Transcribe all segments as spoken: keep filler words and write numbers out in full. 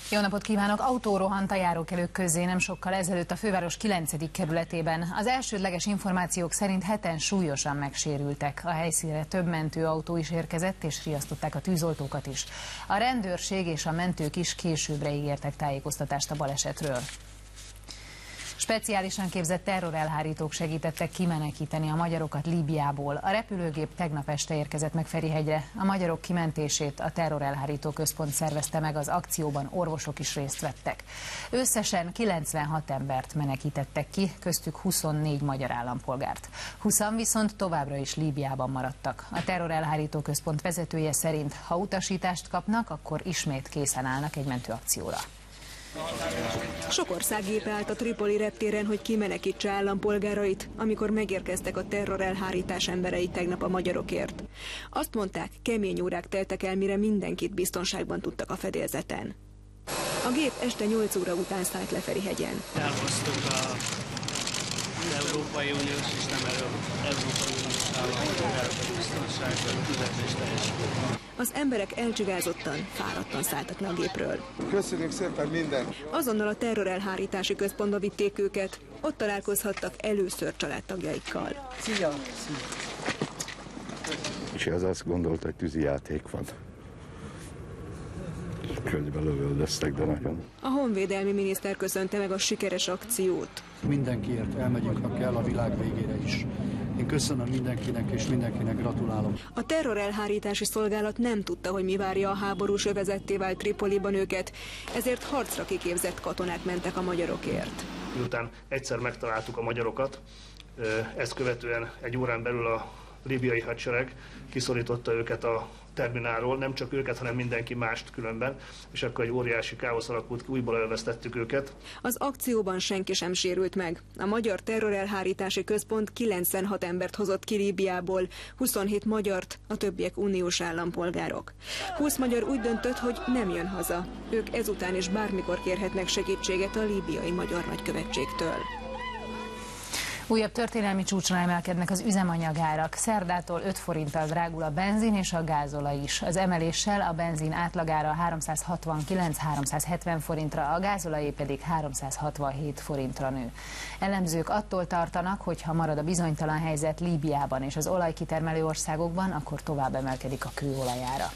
Jó napot kívánok! Autó rohant a járókelők közé nem sokkal ezelőtt a főváros kilencedik kerületében. Az elsődleges információk szerint heten súlyosan megsérültek. A helyszínre több mentőautó is érkezett, és riasztották a tűzoltókat is. A rendőrség és a mentők is későbbre ígértek tájékoztatást a balesetről. Speciálisan képzett terrorelhárítók segítettek kimenekíteni a magyarokat Líbiából. A repülőgép tegnap este érkezett meg Ferihegyre. A magyarok kimentését a terrorelhárító központ szervezte meg, az akcióban orvosok is részt vettek. Összesen kilencvenhat embert menekítettek ki, köztük huszonnégy magyar állampolgárt. húszan viszont továbbra is Líbiában maradtak. A terrorelhárító központ vezetője szerint, ha utasítást kapnak, akkor ismét készen állnak egy mentőakcióra. Sok ország gépe állt a Tripoli reptéren, hogy kimenekítse állampolgárait, amikor megérkeztek a terrorelhárítás emberei tegnap a magyarokért. Azt mondták, kemény órák teltek el, mire mindenkit biztonságban tudtak a fedélzeten. A gép este nyolc óra után szállt le Ferihegyen. Elhoztuk az Európai Uniós és nem Európai Uniós állampolgárok biztonságban fizetést teljesíteni. Az emberek elcsigázottan, fáradtan szálltak le a gépről. Köszönjük szépen mindent! Azonnal a terrorelhárítási központba vitték őket, ott találkozhattak először családtagjaikkal. Szia! És az azt gondolta, hogy tűzijáték van. Közben lövöldöztek, de nagyon. A honvédelmi miniszter köszönte meg a sikeres akciót. Mindenkiért elmegyünk, ha kell, a világ végére is. Én köszönöm mindenkinek, és mindenkinek gratulálok. A terrorelhárítási szolgálat nem tudta, hogy mi várja a háborús övezetté vált Tripoliban őket, ezért harcra kiképzett katonák mentek a magyarokért. Miután egyszer megtaláltuk a magyarokat, ezt követően egy órán belül a líbiai hadsereg kiszorította őket a terminálról, nem csak őket, hanem mindenki mást különben, és akkor egy óriási káosz alakult ki, újból elvesztettük őket. Az akcióban senki sem sérült meg. A Magyar Terrorelhárítási Központ kilencvenhat embert hozott ki Líbiából, huszonhét magyart, a többiek uniós állampolgárok. húsz magyar úgy döntött, hogy nem jön haza. Ők ezután is bármikor kérhetnek segítséget a líbiai magyar nagykövetségtől. Újabb történelmi csúcsra emelkednek az üzemanyagárak. Szerdától öt forinttal drágul a benzin és a gázolaj is. Az emeléssel a benzin átlagára háromszázhatvankilenc-háromszázhetven forintra, a gázolajé pedig háromszázhatvanhét forintra nő. Elemzők attól tartanak, hogy ha marad a bizonytalan helyzet Líbiában és az olajkitermelő országokban, akkor tovább emelkedik a kőolajára.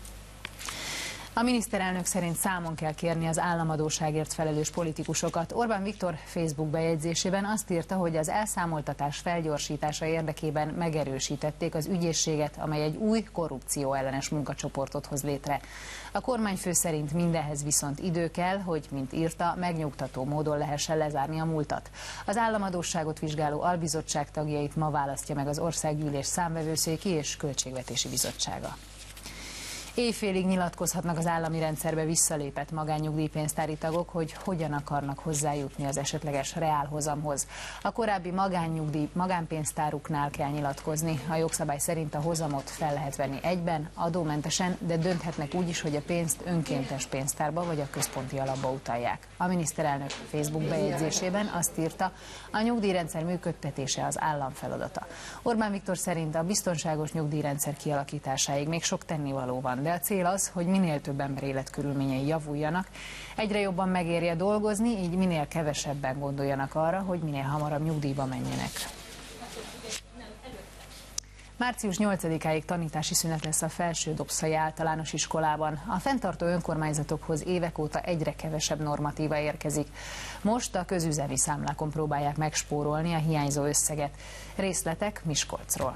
A miniszterelnök szerint számon kell kérni az államadósságért felelős politikusokat. Orbán Viktor Facebook bejegyzésében azt írta, hogy az elszámoltatás felgyorsítása érdekében megerősítették az ügyészséget, amely egy új korrupció ellenes munkacsoportot hoz létre. A kormányfő szerint mindenhez viszont idő kell, hogy, mint írta, megnyugtató módon lehessen lezárni a múltat. Az államadósságot vizsgáló albizottság tagjait ma választja meg az Országgyűlés Számvevőszéki és Költségvetési Bizottsága. Éjfélig nyilatkozhatnak az állami rendszerbe visszalépett magánnyugdíjpénztári tagok, hogy hogyan akarnak hozzájutni az esetleges reálhozamhoz. A korábbi magánnyugdíj magánpénztáruknál kell nyilatkozni. A jogszabály szerint a hozamot fel lehet venni egyben, adómentesen, de dönthetnek úgy is, hogy a pénzt önkéntes pénztárba vagy a központi alapba utalják. A miniszterelnök Facebook bejegyzésében azt írta, a nyugdíjrendszer működtetése az állam feladata. Orbán Viktor szerint a biztonságos nyugdíjrendszer kialakításáig még sok tennivaló van, de a cél az, hogy minél több ember életkörülményei javuljanak, egyre jobban megérje dolgozni, így minél kevesebben gondoljanak arra, hogy minél hamarabb nyugdíjba menjenek. március nyolcadikáig tanítási szünet lesz a Felső-Dobszai Általános Iskolában. A fenntartó önkormányzatokhoz évek óta egyre kevesebb normatíva érkezik. Most a közüzemi számlákon próbálják megspórolni a hiányzó összeget. Részletek Miskolcról.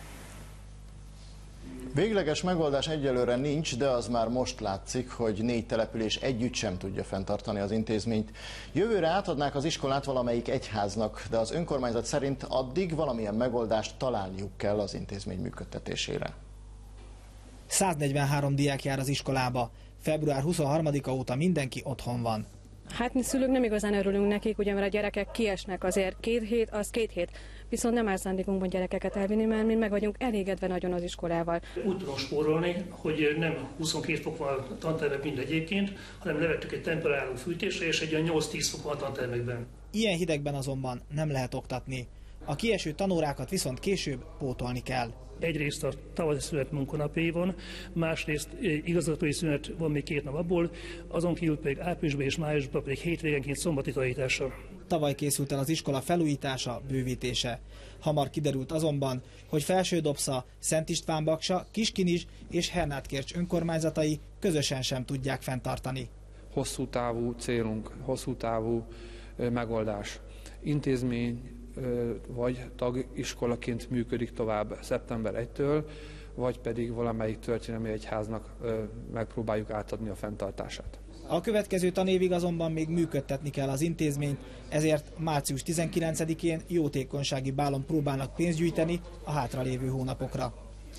Végleges megoldás egyelőre nincs, de az már most látszik, hogy négy település együtt sem tudja fenntartani az intézményt. Jövőre átadnák az iskolát valamelyik egyháznak, de az önkormányzat szerint addig valamilyen megoldást találniuk kell az intézmény működtetésére. száznegyvenhárom diák jár az iskolába. február huszonharmadika óta mindenki otthon van. Hát mi szülők nem igazán örülünk nekik, ugye, mert a gyerekek kiesnek azért két hét, az két hét. Viszont nem áll szándékunkban gyerekeket elvinni, mert mi meg vagyunk elégedve nagyon az iskolával. Úgy tudunk spórolni, hogy nem huszonkét fok van tantermek mindegyébként, hanem levettük egy temperáló fűtésre, és egy olyan nyolc-tíz fok van tantermekben. Ilyen hidegben azonban nem lehet oktatni. A kieső tanórákat viszont később pótolni kell. egyrészt a tavaszi szünet munkanapjaiban, másrészt igazgatói szünet van még két nap abból, azon kívül pedig áprilisban és májusban pedig hétvégenként szombati tanítással. Tavaly készült el az iskola felújítása, bővítése. Hamar kiderült azonban, hogy Felső-Dobsza, Szent István-Baksa, Kiskinizs és Hernád-Kercs önkormányzatai közösen sem tudják fenntartani. Hosszú távú célunk, hosszú távú megoldás. Intézmény vagy tagiskolaként működik tovább szeptember elsejétől, vagy pedig valamelyik történelmi egyháznak megpróbáljuk átadni a fenntartását. A következő tanévig azonban még működtetni kell az intézményt, ezért március tizenkilencedikén jótékonysági bálon próbálnak pénzt gyűjteni a hátralévő hónapokra.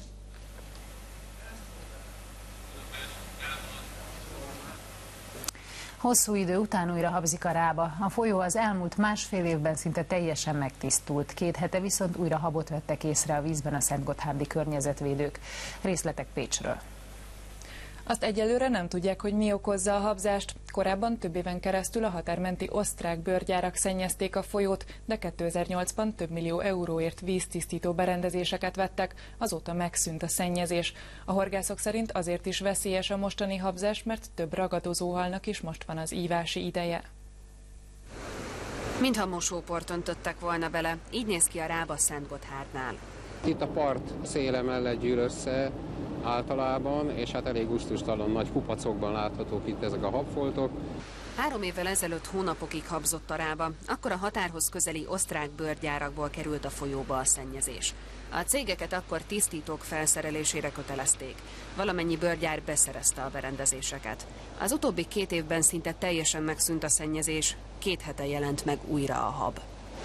Hosszú idő után újra habzik a Rába. A folyó az elmúlt másfél évben szinte teljesen megtisztult. Két hete viszont újra habot vettek észre a vízben a szentgotthárdi környezetvédők. Részletek Pécsről. Azt egyelőre nem tudják, hogy mi okozza a habzást. Korábban több éven keresztül a határmenti osztrák bőrgyárak szennyezték a folyót, de kétezer-nyolcban több millió euróért víztisztító berendezéseket vettek, azóta megszűnt a szennyezés. A horgászok szerint azért is veszélyes a mostani habzás, mert több ragadozóhalnak is most van az ívási ideje. Mintha mosóport öntöttek volna bele, így néz ki a Rába Szentgotthárnál. Itt a part széle mellett gyűl össze általában, és hát elég gusztustalan nagy kupacokban láthatók itt ezek a habfoltok. Három évvel ezelőtt hónapokig habzott a Rába, akkor a határhoz közeli osztrák bőrgyárakból került a folyóba a szennyezés. A cégeket akkor tisztítók felszerelésére kötelezték. Valamennyi bőrgyár beszerezte a berendezéseket. Az utóbbi két évben szinte teljesen megszűnt a szennyezés, két hete jelent meg újra a hab.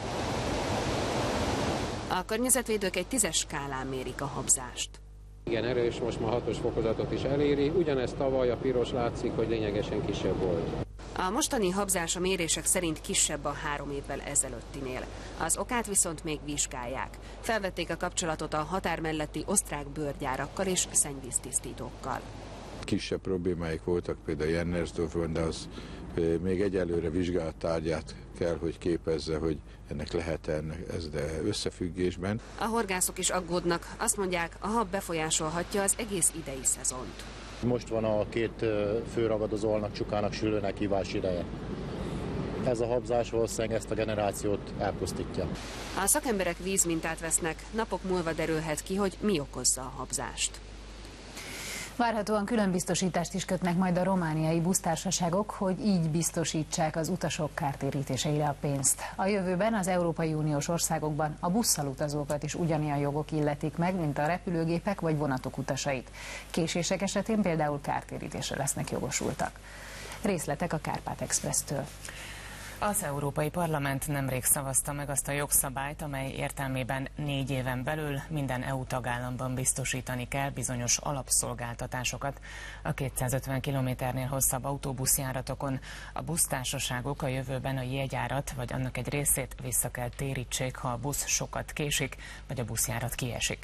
A környezetvédők egy tízes skálán mérik a habzást. Igen, erős, most már hatos fokozatot is eléri, ugyanezt tavaly a piros látszik, hogy lényegesen kisebb volt. A mostani habzás a mérések szerint kisebb a három évvel ezelőttinél. Az okát viszont még vizsgálják. Felvették a kapcsolatot a határ melletti osztrák bőrgyárakkal és szennyvíztisztítókkal. Kisebb problémáik voltak például Jennersdorfban, de az még egyelőre vizsgált tárgyát kell, hogy képezze, hogy ennek lehet-e ez de összefüggésben. A horgászok is aggódnak. Azt mondják, a hab befolyásolhatja az egész idei szezont. Most van a két fő ragadozóhalnak, csukának, sülőnek ivás ideje. Ez a habzás valószínűleg ezt a generációt elpusztítja. A szakemberek vízmintát vesznek, napok múlva derülhet ki, hogy mi okozza a habzást. Várhatóan különbiztosítást is kötnek majd a romániai busztársaságok, hogy így biztosítsák az utasok kártérítéseire a pénzt. A jövőben az Európai Uniós országokban a busszal utazókat is ugyanilyen jogok illetik meg, mint a repülőgépek vagy vonatok utasait. Késések esetén például kártérítésre lesznek jogosultak. Részletek a Kárpát Expresstől. Az Európai Parlament nemrég szavazta meg azt a jogszabályt, amely értelmében négy éven belül minden é u tagállamban biztosítani kell bizonyos alapszolgáltatásokat. A kétszázötven kilométernél hosszabb autóbuszjáratokon a busztársaságok a jövőben a jegyárat vagy annak egy részét vissza kell térítsék, ha a busz sokat késik, vagy a buszjárat kiesik.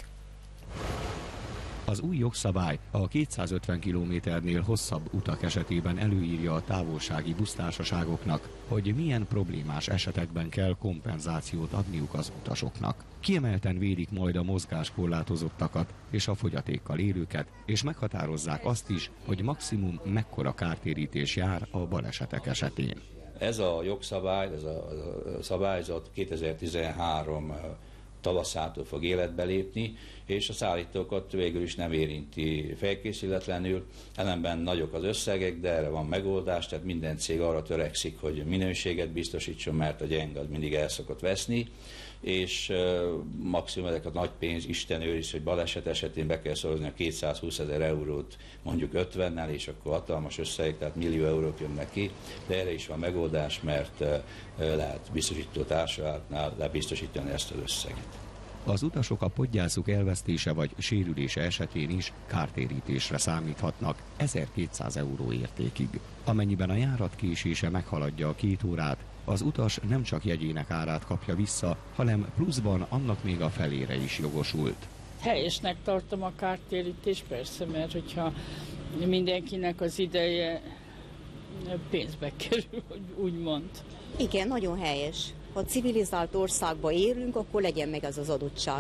Az új jogszabály a kétszázötven kilométernél hosszabb utak esetében előírja a távolsági busztársaságoknak, hogy milyen problémás esetekben kell kompenzációt adniuk az utasoknak. Kiemelten védik majd a mozgáskorlátozottakat és a fogyatékkal élőket, és meghatározzák azt is, hogy maximum mekkora kártérítés jár a balesetek esetén. Ez a jogszabály, ez a szabályzat kétezer-tizenhárom tavaszától fog életbe lépni, és a szállítókat végül is nem érinti felkészületlenül, ellenben nagyok az összegek, de erre van megoldás, tehát minden cég arra törekszik, hogy minőséget biztosítson, mert a gyenge az mindig el szokott veszni, és maximum ezek a nagy pénz, Isten őriz, hogy baleset esetén be kell szorozni a kétszázhúszezer eurót mondjuk ötvennel, és akkor hatalmas összegek, tehát millió eurók jönnek ki, de erre is van megoldás, mert lehet biztosító társaságnál lebiztosítani ezt az összeget. Az utasok a podgyászuk elvesztése vagy sérülése esetén is kártérítésre számíthatnak ezerkétszáz euró értékig. Amennyiben a járat késése meghaladja a két órát, az utas nem csak jegyének árát kapja vissza, hanem pluszban annak még a felére is jogosult. Helyesnek tartom a kártérítést, persze, mert hogyha mindenkinek az ideje pénzbe kerül, úgymond. Igen, nagyon helyes. Ha civilizált országban élünk, akkor legyen meg az az adottság.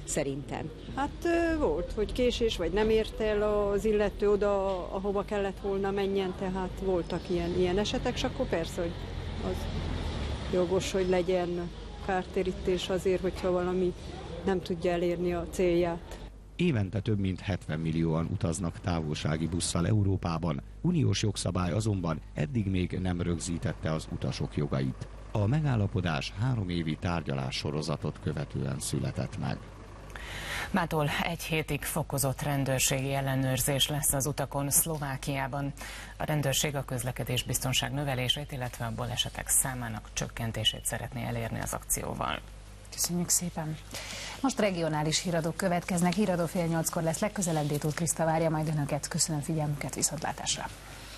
szerintem. Hát volt, hogy késés, vagy nem ért el az illető oda, ahova kellett volna menjen, tehát voltak ilyen, ilyen esetek, és akkor persze, hogy az jogos, hogy legyen kártérítés azért, hogyha valami nem tudja elérni a célját. Évente több mint hetven millióan utaznak távolsági busszal Európában, uniós jogszabály azonban eddig még nem rögzítette az utasok jogait. A megállapodás három évi tárgyalás sorozatot követően született meg. Mától egy hétig fokozott rendőrségi ellenőrzés lesz az utakon Szlovákiában. A rendőrség a közlekedésbiztonság növelését, illetve a balesetek számának csökkentését szeretné elérni az akcióval. Köszönjük szépen! Most regionális híradók következnek. Híradó fél nyolckor lesz legközelebb. Détóth Kriszta várja majd önöket. Köszönöm figyelmüket, viszontlátásra!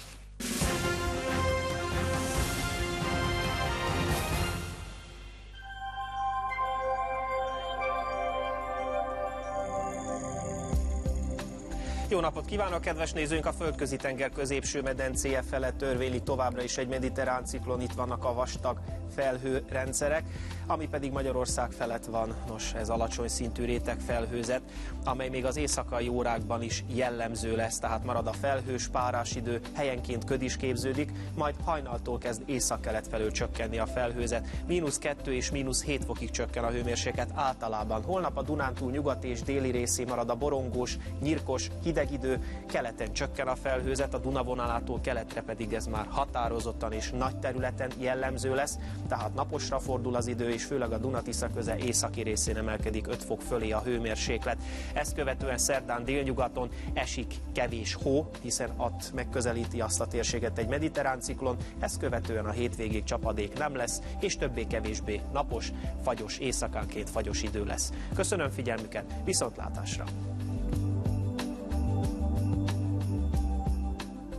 Jó napot kívánok, kedves nézőink! A Földközi tenger középső medencéje felett törvénylik továbbra is egy mediterrán ciklon, itt vannak a vastag felhőrendszerek, ami pedig Magyarország felett van. Nos, ez alacsony szintű rétegfelhőzet, amely még az éjszakai órákban is jellemző lesz, tehát marad a felhős, párás idő, helyenként köd is képződik, majd hajnaltól kezd északkelet felől csökkenni a felhőzet. mínusz kettő és mínusz hét fokig csökken a hőmérséklet általában. Holnap a Dunántúl nyugati és déli részén marad a borongós, nyírkos, hideg idő, keleten csökken a felhőzet, a Duna vonalától keletre pedig ez már határozottan és nagy területen jellemző lesz, tehát naposra fordul az idő, és főleg a Duna-Tisza köze északi részén emelkedik öt fok fölé a hőmérséklet. Ezt követően szerdán délnyugaton esik kevés hó, hiszen ott megközelíti azt a térséget egy mediterrán ciklon, ezt követően a hétvégéig csapadék nem lesz, és többé-kevésbé napos, fagyos éjszakánként fagyos idő lesz. Köszönöm figyelmüket, viszontlátásra!